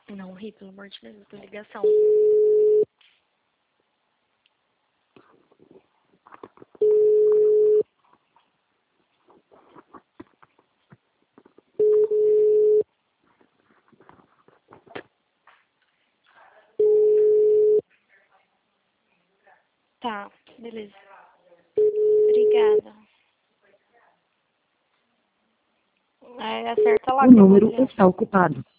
Não ri, pelo amor de Deus, eu tô em ligação. Tá, beleza. Obrigada. Aí acerta lá O que eu vou número ligar. está ocupado.